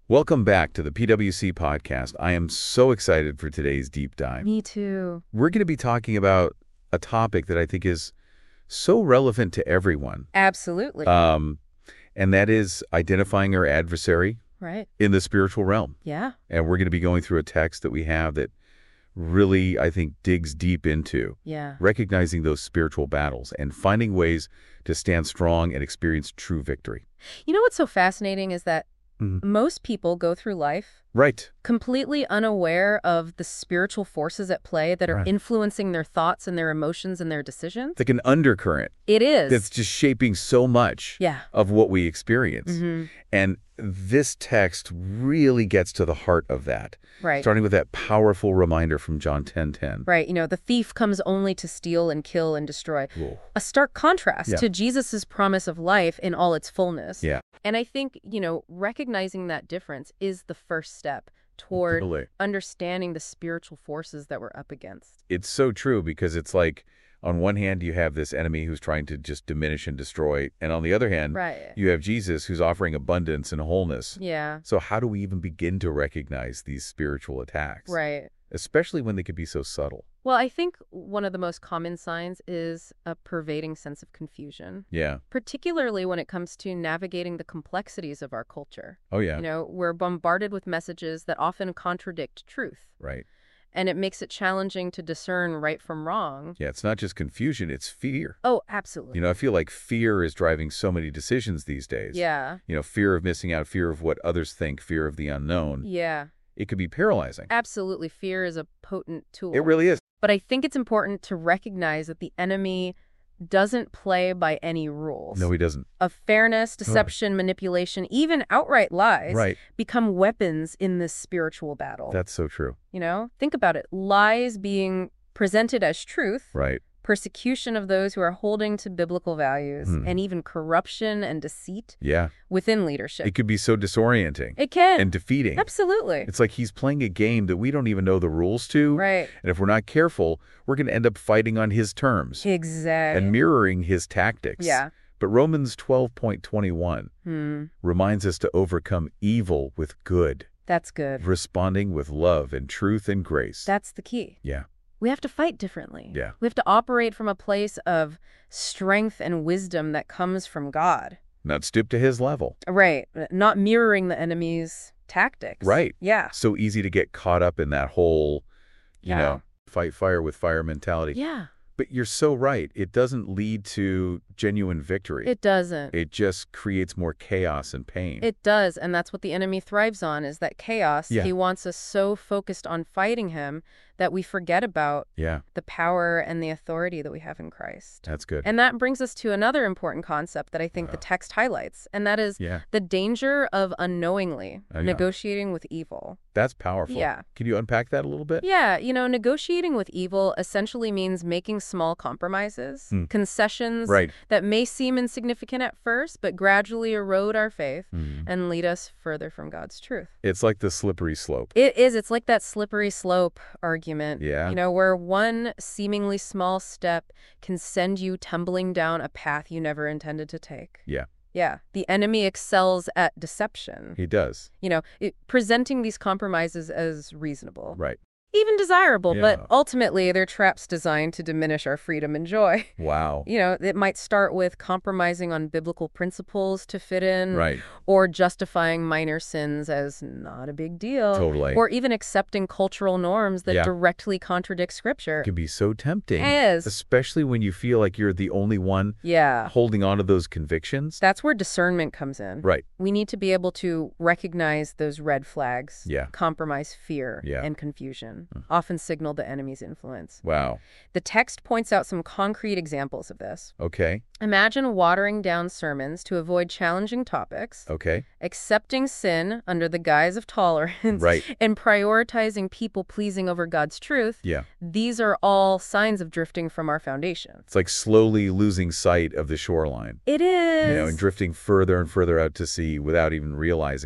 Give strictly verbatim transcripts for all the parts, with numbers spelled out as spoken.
Welcome back to the P W C podcast. I am so excited for today's deep dive. Me too. We're going to be talking about a topic that I think is so relevant to everyone. Absolutely. Um, and that is identifying our adversary right. in the spiritual realm. Yeah. And we're going to be going through a text that we have that really, I think, digs deep into Yeah. recognizing those spiritual battles and finding ways to stand strong and experience true victory. You know what's so fascinating is that Mhm. most people go through life Right. completely unaware of the spiritual forces at play that are Right. influencing their thoughts and their emotions and their decisions. It's like an undercurrent It is. that's just shaping so much Yeah. of what we experience. Mhm. And this text really gets to the heart of that, Right. starting with that powerful reminder from John ten ten. Right. You know, the thief comes only to steal and kill and destroy. Whoa. A stark contrast Yeah. to Jesus's promise of life in all its fullness. Yeah. And I think, you know, recognizing that difference is the first step toward Totally. understanding the spiritual forces that we're up against. It's so true because it's like, on one hand, you have this enemy who's trying to just diminish and destroy. And on the other hand, Right. you have Jesus who's offering abundance and wholeness. Yeah. So how do we even begin to recognize these spiritual attacks? Right. Especially when they could be so subtle. Well, I think one of the most common signs is a pervading sense of confusion, Yeah. particularly when it comes to navigating the complexities of our culture. Oh, yeah. You know, we're bombarded with messages that often contradict truth, Right. and it makes it challenging to discern right from wrong. Yeah, it's not just confusion, it's fear. Oh, absolutely. You know, I feel like fear is driving so many decisions these days. Yeah. You know, fear of missing out, fear of what others think, fear of the unknown. Yeah. It could be paralyzing. Absolutely. Fear is a potent tool. It really is. But I think it's important to recognize that the enemy doesn't play by any rules. No, he doesn't. Of fairness, deception, manipulation, even outright lies Right. become weapons in this spiritual battle. That's so true. You know, think about it. Lies being presented as truth, Right. persecution of those who are holding to biblical values, Hmm. and even corruption and deceit Yeah. within leadership. It could be so disorienting It can. and defeating. Absolutely. It's like he's playing a game that we don't even know the rules to. Right. And if we're not careful, we're going to end up fighting on his terms Exactly. and mirroring his tactics. Yeah. But Romans twelve point twenty-one Hmm. reminds us to overcome evil with good, That's good. responding with love and truth and grace. That's the key. Yeah. We have to fight differently. Yeah. We have to operate from a place of strength and wisdom that comes from God. Not stoop to his level. Right. Not mirroring the enemy's tactics. Right. Yeah. So easy to get caught up in that whole, you Yeah. know, fight fire with fire mentality. Yeah. But you're so right. It doesn't lead to genuine victory. It doesn't. It just creates more chaos and pain. It does. And that's what the enemy thrives on, is that chaos. Yeah. He wants us so focused on fighting him that we forget about Yeah, the power and the authority that we have in Christ. that's good. And that brings us to another important concept that I think the Uh. text highlights, and that is Yeah, the danger of unknowingly Oh, yeah. negotiating with evil. that's powerful. Yeah. Can you unpack that a little bit? Yeah, you know, negotiating with evil essentially means making small compromises, Hmm. concessions Right. that may seem insignificant at first, but gradually erode our faith Mhm. and lead us further from God's truth. It's like the slippery slope. It is. It's like that slippery slope argument. Yeah. You know, where one seemingly small step can send you tumbling down a path you never intended to take. Yeah, Yeah. The enemy excels at deception. he does. You know, it, presenting these compromises as reasonable. Right. Even desirable, Yeah. but ultimately they're traps designed to diminish our freedom and joy. Wow. You know, it might start with compromising on biblical principles to fit in, Right. or justifying minor sins as not a big deal, Totally. or even accepting cultural norms that Yeah. directly contradict Scripture. It can be so tempting. Yes. Especially when you feel like you're the only one Yeah. holding on to those convictions. That's where discernment comes in. Right. We need to be able to recognize those red flags, Yeah. compromise fear, Yeah. and confusion, often signal the enemy's influence. Wow. The text points out some concrete examples of this. Okay. Imagine watering down sermons to avoid challenging topics, Okay. accepting sin under the guise of tolerance, Right. and prioritizing people-pleasing over God's truth. Yeah. These are all signs of drifting from our foundation. It's like slowly losing sight of the shoreline. It is. You know, and drifting further and further out to sea without even realizing it.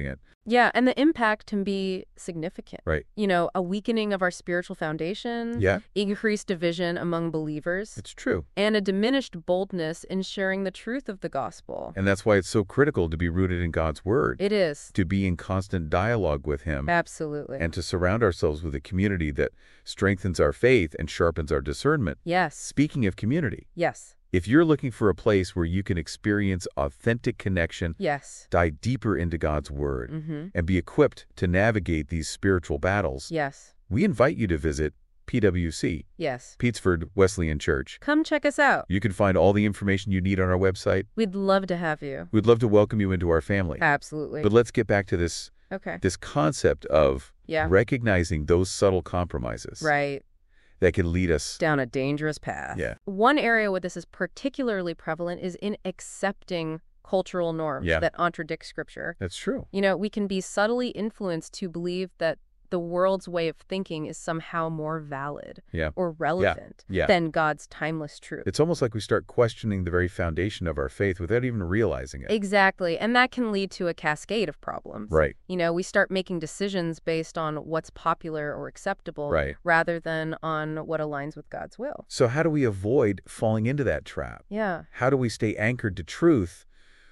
Yeah, and the impact can be significant. Right. You know, a weakening of our spiritual foundation, Yeah, increased division among believers, it's true. and a diminished boldness in sharing the truth of the gospel. And that's why it's so critical to be rooted in God's Word, It is. to be in constant dialogue with Him, Absolutely. and to surround ourselves with a community that strengthens our faith and sharpens our discernment. Yes. Speaking of community, Yes. if you're looking for a place where you can experience authentic connection, Yes. dive deeper into God's Word, Mm-hmm. and be equipped to navigate these spiritual battles, Yes. we invite you to visit P W C, Yes. Petersford Wesleyan Church. Come check us out. You can find all the information you need on our website. We'd love to have you. We'd love to welcome you into our family. Absolutely. But let's get back to this Okay. this concept of Yeah. recognizing those subtle compromises Right. that can lead us. Down a dangerous path. Yeah. One area where this is particularly prevalent is in accepting cultural norms Yeah. that contradict Scripture. That's true. You know, we can be subtly influenced to believe that the world's way of thinking is somehow more valid Yeah. or relevant Yeah. than God's timeless truth. It's almost like we start questioning the very foundation of our faith without even realizing it. Exactly. And that can lead to a cascade of problems. Right. You know, we start making decisions based on what's popular or acceptable Right. rather than on what aligns with God's will. So how do we avoid falling into that trap? Yeah. How do we stay anchored to truth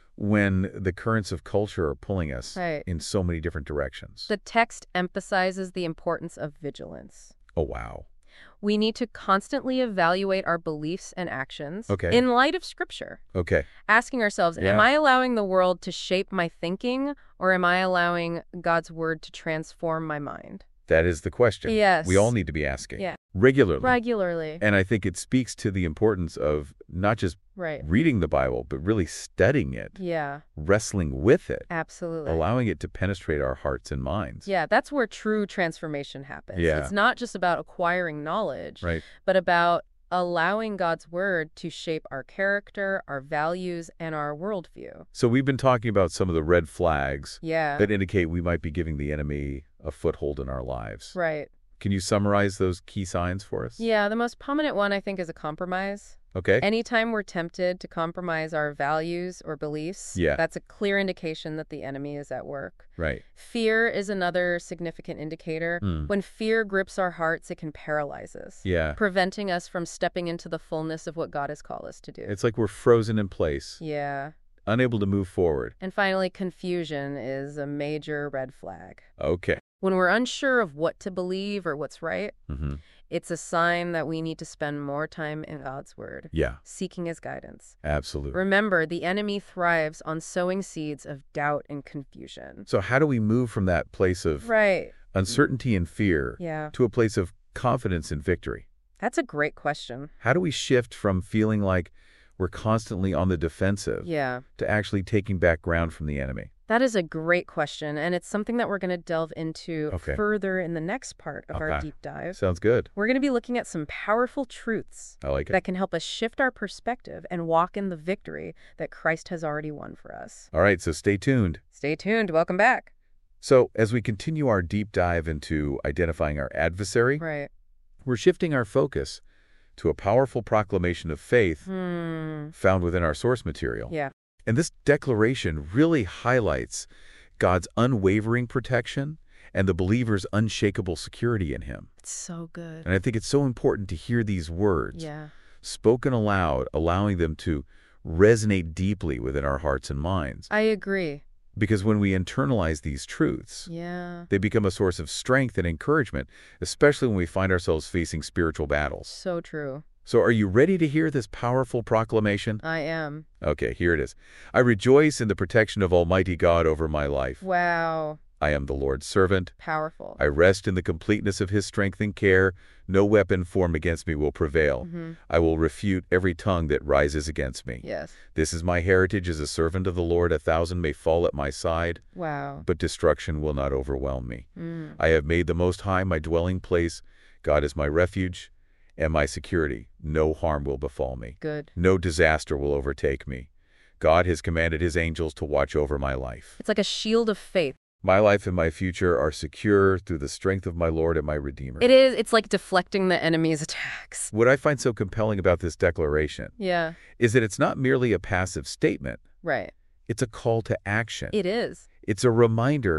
when the currents of culture are pulling us Right. in so many different directions? The text emphasizes the importance of vigilance. Oh, wow. We need to constantly evaluate our beliefs and actions Okay. in light of Scripture, Okay. asking ourselves, am Yeah. I allowing the world to shape my thinking, or am I allowing God's word to transform my mind? That is the question. Yes. We all need to be asking. Yeah. Regularly. Regularly. And I think it speaks to the importance of not just Right. reading the Bible, but really studying it, Yeah, wrestling with it, absolutely. allowing it to penetrate our hearts and minds. Yeah, that's where true transformation happens. Yeah. It's not just about acquiring knowledge, Right. but about allowing God's word to shape our character, our values, and our worldview. So we've been talking about some of the red flags Yeah, that indicate we might be giving the enemy a foothold in our lives. right. Can you summarize those key signs for us? Yeah, the most prominent one, I think, is a compromise. Okay. Anytime we're tempted to compromise our values or beliefs, Yeah. that's a clear indication that the enemy is at work. Right. Fear is another significant indicator. Hmm. When fear grips our hearts, it can paralyze us, Yeah. preventing us from stepping into the fullness of what God has called us to do. It's like we're frozen in place, Yeah. unable to move forward. And finally, confusion is a major red flag. Okay. When we're unsure of what to believe or what's right, Mm-hmm. it's a sign that we need to spend more time in God's word, Yeah, seeking his guidance. absolutely. Remember, the enemy thrives on sowing seeds of doubt and confusion. So how do we move from that place of Right. uncertainty and fear Yeah. to a place of confidence and victory? That's a great question. How do we shift from feeling like we're constantly on the defensive Yeah. to actually taking back ground from the enemy? That is a great question, and it's something that we're going to delve into Okay. further in the next part of our Okay. deep dive. Sounds good. We're going to be looking at some powerful truths I like it. that can help us shift our perspective and walk in the victory that Christ has already won for us. All right, so stay tuned. Stay tuned. Welcome back. So as we continue our deep dive into identifying our adversary, Right. we're shifting our focus to a powerful proclamation of faith Hmm. found within our source material. Yeah. And this declaration really highlights God's unwavering protection and the believer's unshakable security in him. It's so good. And I think it's so important to hear these words Yeah. spoken aloud, allowing them to resonate deeply within our hearts and minds. I agree. Because when we internalize these truths, Yeah. they become a source of strength and encouragement, especially when we find ourselves facing spiritual battles. So true. So are you ready to hear this powerful proclamation? I am. Okay, here it is. I rejoice in the protection of Almighty God over my life. Wow. I am the Lord's servant. Powerful. I rest in the completeness of his strength and care. No weapon formed against me will prevail. Mm-hmm. I will refute every tongue that rises against me. Yes. This is my heritage as a servant of the Lord. A thousand may fall at my side, Wow. but destruction will not overwhelm me. Mm. I have made the Most High my dwelling place. God is my refuge and my security. No harm will befall me. Good. No disaster will overtake me. God has commanded his angels to watch over my life. It's like a shield of faith. My life and my future are secure through the strength of my Lord and my Redeemer. It is. It's like deflecting the enemy's attacks. What I find so compelling about this declaration Yeah. is that it's not merely a passive statement. Right. It's a call to action. It is. It's a reminder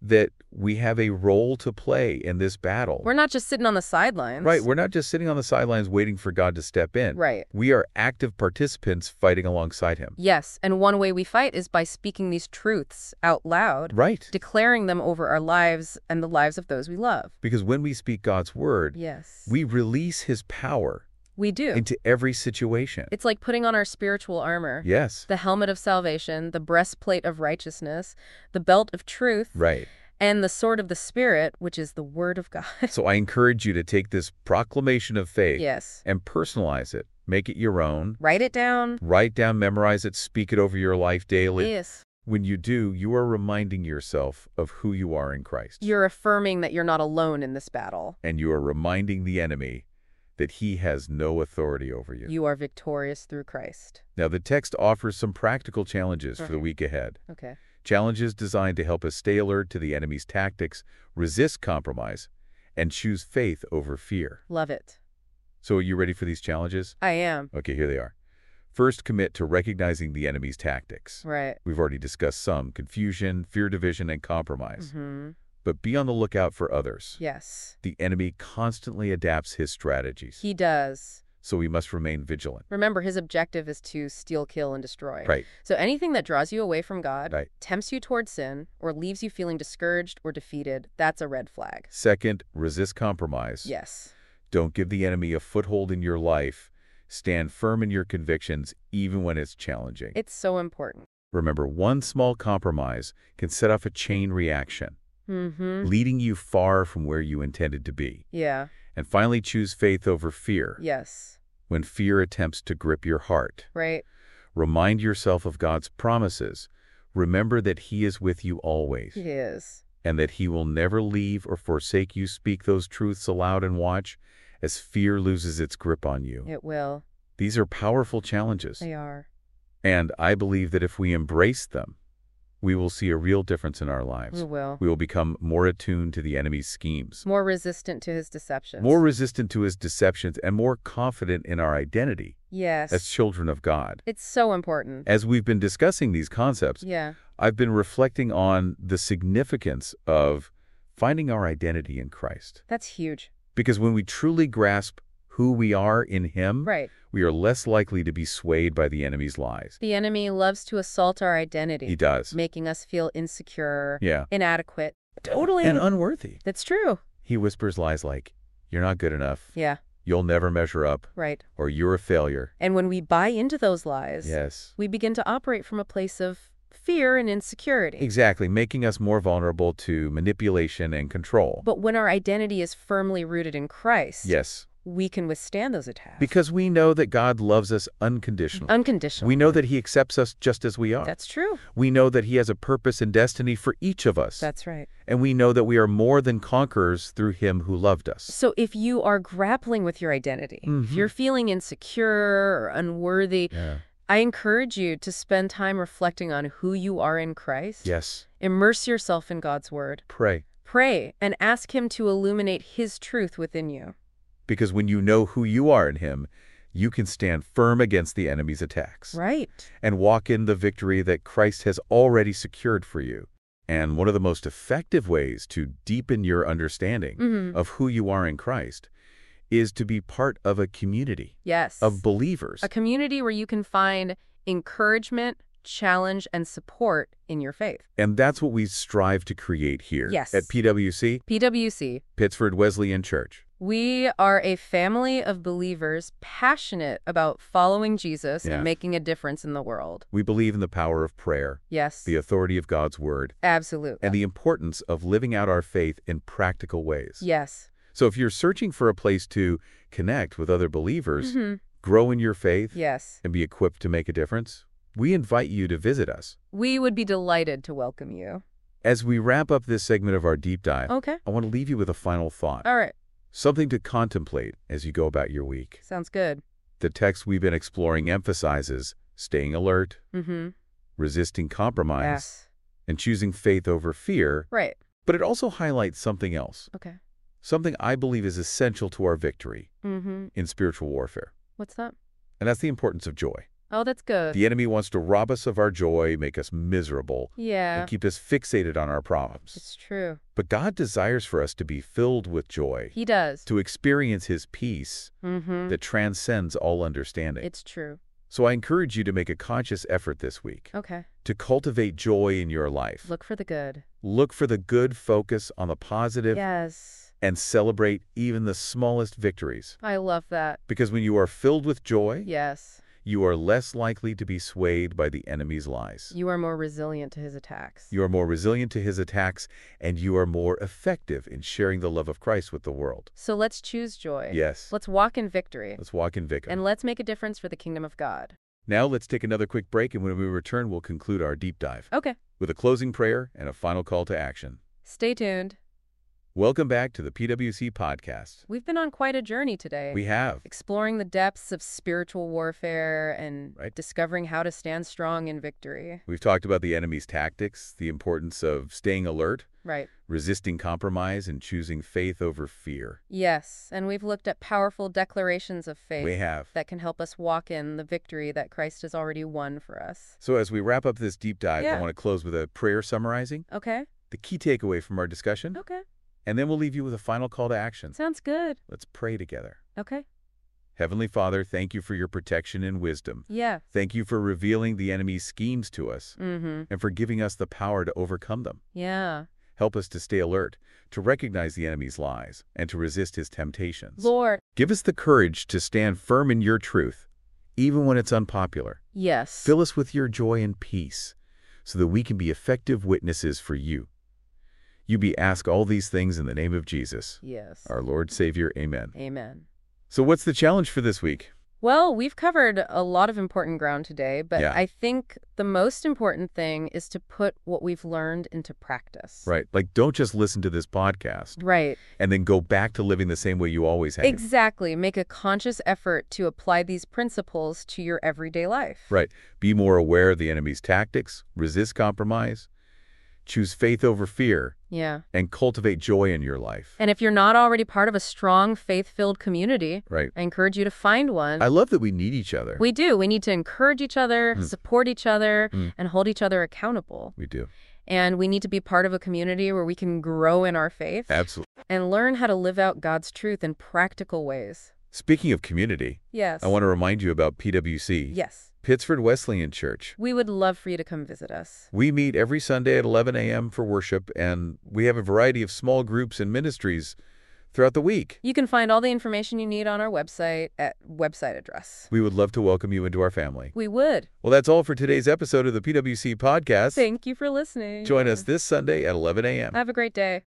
that we have a role to play in this battle. We're not just sitting on the sidelines. Right, we're not just sitting on the sidelines waiting for God to step in. Right. We are active participants fighting alongside him. Yes, and one way we fight is by speaking these truths out loud. Right. Declaring them over our lives and the lives of those we love. Because when we speak God's word, yes, we release his power we do. into every situation. It's like putting on our spiritual armor. Yes. The helmet of salvation, the breastplate of righteousness, the belt of truth. Right. And the sword of the Spirit, which is the word of God. So I encourage you to take this proclamation of faith yes. and personalize it. Make it your own. Write it down. Write down, memorize it, speak it over your life daily. Yes. When you do, you are reminding yourself of who you are in Christ. You're affirming that you're not alone in this battle. And you are reminding the enemy that he has no authority over you. You are victorious through Christ. Now, the text offers some practical challenges okay. for the week ahead. Okay. Challenges designed to help us stay alert to the enemy's tactics, resist compromise, and choose faith over fear. Love it. So are you ready for these challenges? I am. Okay, here they are. First, commit to recognizing the enemy's tactics. Right. We've already discussed some: confusion, fear, division, and compromise. Mm-hmm. But be on the lookout for others. Yes. The enemy constantly adapts his strategies. He does. So we must remain vigilant. Remember, his objective is to steal, kill, and destroy. Right. So anything that draws you away from God, Right. tempts you toward sin, or leaves you feeling discouraged or defeated, that's a red flag. Second, resist compromise. Yes. Don't give the enemy a foothold in your life. Stand firm in your convictions, even when it's challenging. It's so important. Remember, one small compromise can set off a chain reaction, Mm-hmm. leading you far from where you intended to be. Yeah. And finally, choose faith over fear. Yes. When fear attempts to grip your heart, Right. remind yourself of God's promises. Remember that he is with you always, He is. and that he will never leave or forsake you. Speak those truths aloud and watch as fear loses its grip on you. It will. These are powerful challenges, They are. and I believe that if we embrace them, we will see a real difference in our lives. We will. We will become more attuned to the enemy's schemes, More resistant to his deceptions. more resistant to his deceptions, and more confident in our identity Yes. as children of God. It's so important. As we've been discussing these concepts, Yeah. I've been reflecting on the significance of finding our identity in Christ. That's huge. Because when we truly grasp who we are in him, Right. we are less likely to be swayed by the enemy's lies. The enemy loves to assault our identity. He does. Making us feel insecure, Yeah. inadequate. Totally. And unworthy. That's true. He whispers lies like, you're not good enough, Yeah. you'll never measure up, Right. or you're a failure. And when we buy into those lies, Yes. we begin to operate from a place of fear and insecurity. Exactly, making us more vulnerable to manipulation and control. But when our identity is firmly rooted in Christ, Yes. we can withstand those attacks. Because we know that God loves us unconditionally. Unconditional. We know that he accepts us just as we are. That's true. We know that he has a purpose and destiny for each of us. That's right. And we know that we are more than conquerors through him who loved us. So if you are grappling with your identity, if Mhm. you're feeling insecure or unworthy, Yeah. I encourage you to spend time reflecting on who you are in Christ. Yes. Immerse yourself in God's word. Pray. Pray and ask him to illuminate his truth within you. Because when you know who you are in him, you can stand firm against the enemy's attacks. Right. And walk in the victory that Christ has already secured for you. And one of the most effective ways to deepen your understanding Mm-hmm. of who you are in Christ is to be part of a community Yes. of believers. A community where you can find encouragement, challenge, and support in your faith. And that's what we strive to create here Yes. at P W C, P W C. Pittsford Wesleyan Church. We are a family of believers passionate about following Jesus Yeah. and making a difference in the world. We believe in the power of prayer, Yes. the authority of God's word, Absolutely. and the importance of living out our faith in practical ways. Yes. So if you're searching for a place to connect with other believers, Mm-hmm. grow in your faith, Yes. and be equipped to make a difference, we invite you to visit us. We would be delighted to welcome you. As we wrap up this segment of our deep dive, Okay. I want to leave you with a final thought, All right. something to contemplate as you go about your week. Sounds good. The text we've been exploring emphasizes staying alert, Mm-hmm. resisting compromise, Yes. and choosing faith over fear, Right. but it also highlights something else, Okay. something I believe is essential to our victory Mm-hmm. in spiritual warfare, What's that? and that's the importance of joy. Oh, that's good. The enemy wants to rob us of our joy, make us miserable, Yeah, and keep us fixated on our problems. it's true. But God desires for us to be filled with joy, He does. to experience His peace Mm-hmm. that transcends all understanding. It's true. So I encourage you to make a conscious effort this week Okay. to cultivate joy in your life. Look for the good. Look for the good, focus on the positive, Yes. and celebrate even the smallest victories. I love that. Because when you are filled with joy, Yes. you are less likely to be swayed by the enemy's lies. You are more resilient to his attacks. You are more resilient to his attacks, and you are more effective in sharing the love of Christ with the world. So let's choose joy. Yes. Let's walk in victory. Let's walk in victory. And let's make a difference for the kingdom of God. Now let's take another quick break, and when we return, we'll conclude our deep dive Okay. with a closing prayer and a final call to action. Stay tuned. Welcome back to the P W C Podcast. We've been on quite a journey today. We have. Exploring the depths of spiritual warfare and Right. discovering how to stand strong in victory. We've talked about the enemy's tactics, the importance of staying alert, Right. resisting compromise, and choosing faith over fear. Yes, and we've looked at powerful declarations of faith We have. that can help us walk in the victory that Christ has already won for us. So as we wrap up this deep dive, Yeah. I want to close with a prayer summarizing Okay? the key takeaway from our discussion, Okay. and then we'll leave you with a final call to action. Sounds good. Let's pray together. Okay. Heavenly Father, thank you for your protection and wisdom. Yeah. Thank you for revealing the enemy's schemes to us Mm-hmm. and for giving us the power to overcome them. Yeah. Help us to stay alert, to recognize the enemy's lies, and to resist his temptations. Lord. Give us the courage to stand firm in your truth, even when it's unpopular. Yes. Fill us with your joy and peace, so that we can be effective witnesses for you. You be ask all these things in the name of Jesus, Yes. our Lord Savior. Amen. Amen. So what's the challenge for this week? Well, we've covered a lot of important ground today, but Yeah. I think the most important thing is to put what we've learned into practice. Right. Like, don't just listen to this podcast Right. and then go back to living the same way you always have. Exactly. Make a conscious effort to apply these principles to your everyday life. Right. Be more aware of the enemy's tactics, resist compromise, choose faith over fear, Yeah. and cultivate joy in your life. And if you're not already part of a strong, faith-filled community, Right. I encourage you to find one. I love that we need each other. We do. We need to encourage each other, Mm. support each other, Mm. and hold each other accountable. We do. And we need to be part of a community where we can grow in our faith Absolutely. and learn how to live out God's truth in practical ways. Speaking of community, Yes. I want to remind you about P W C, Yes. Pittsford Wesleyan Church. We would love for you to come visit us. We meet every Sunday at eleven a m for worship, and we have a variety of small groups and ministries throughout the week. You can find all the information you need on our website at website address. We would love to welcome you into our family. We would. Well, that's all for today's episode of the P W C Podcast. Thank you for listening. Join us this Sunday at eleven a m Have a great day.